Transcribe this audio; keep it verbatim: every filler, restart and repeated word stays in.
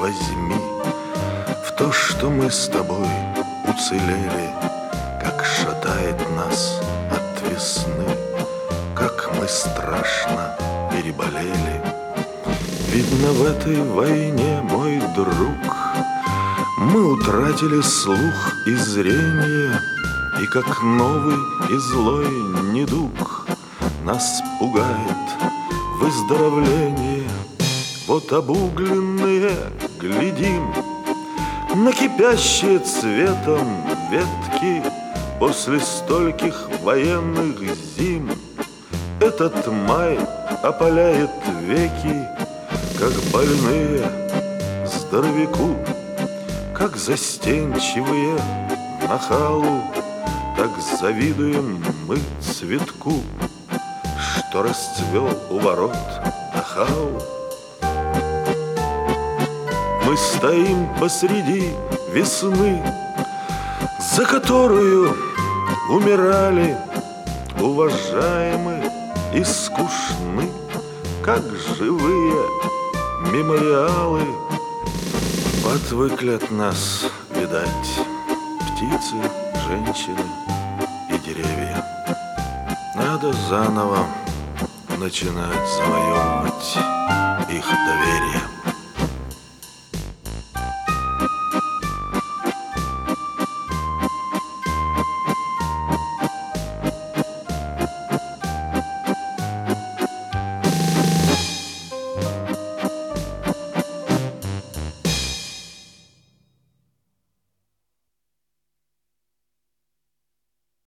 возьми в то, что мы с тобой уцелели, как шатает нас от весны, как мы страшно переболели. Видно, в этой войне, мой друг, мы утратили слух и зрение, и как новый и злой недуг нас пугает выздоровление. Вот обугленные глядим на кипящие цветом ветки после стольких военных зим. Этот май опаляет веки, как больные здоровяку, как застенчивые нахалу, так завидуем мы цветку, что расцвел у ворот Дахау. Мы стоим посреди весны, за которую умирали уважаемы и скучны, как живые мемориалы. Отвыкли от нас, видать, птицы, женщины и деревья. Надо заново начинать завоевывать их доверие.